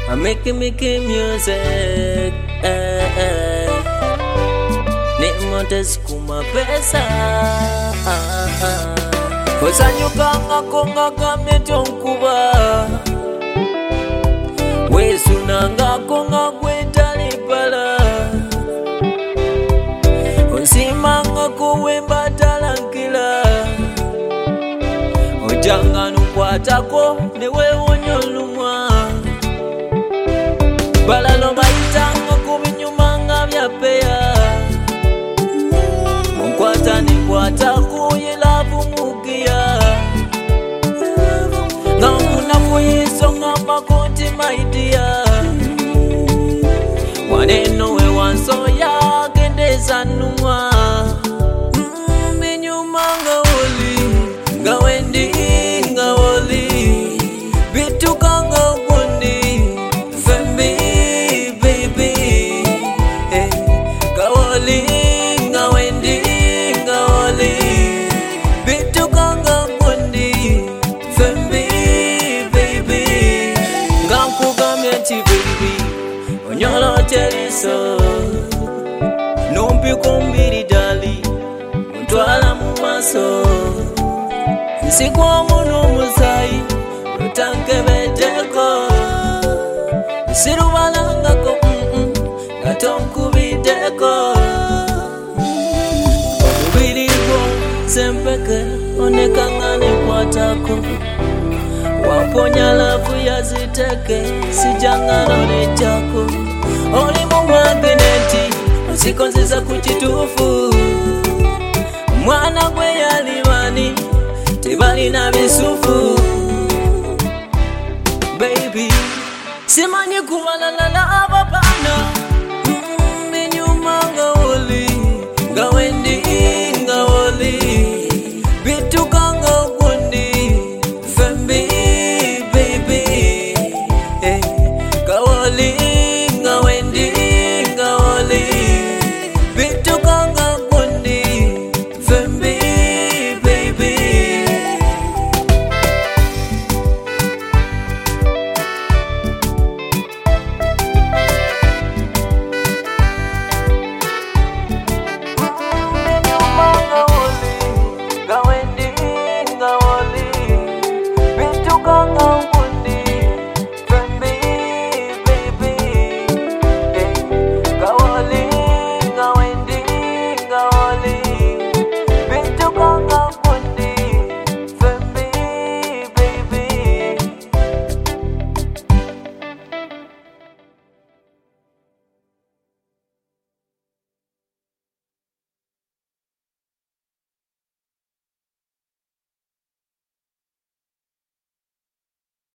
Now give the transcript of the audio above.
I'm making music. Nimontes kuma pesa. Kusanyuka konga kametonkuba. Wesunanga konga kwetalipala. Onsimanga kuwemba talankila. Ojanga nukwatako newe wonyolumwa. Balalo baitanga kubinyumanga byapea. Munkwata nikwata kuyelavu mugia. Ngamuna kuyisonga makonti maidia. Waneno we wansoya gendeza numwa. Binyumanga oli ngawendi ngawoli. Bitukanga ugundi fembi baby. Ngawoli ngawendi ngawoli. Bitukanga ugundi fembi baby. Ngamkugamyeti baby onyolo teriso. Nompi kumbiri dali untwala mumaso. Nsikwa muno musai utankebeteko. Sirubalangako ngatonkubiteko. Okubiriko sempeke onekangane kwatako. Waponya lafu yaziteke sijangano nechako. Oli mu magneti usikonzeza kuchitufu. Mwana gwe yalimani tibali na bisufu. Baby simanyi kuwalalala abapana.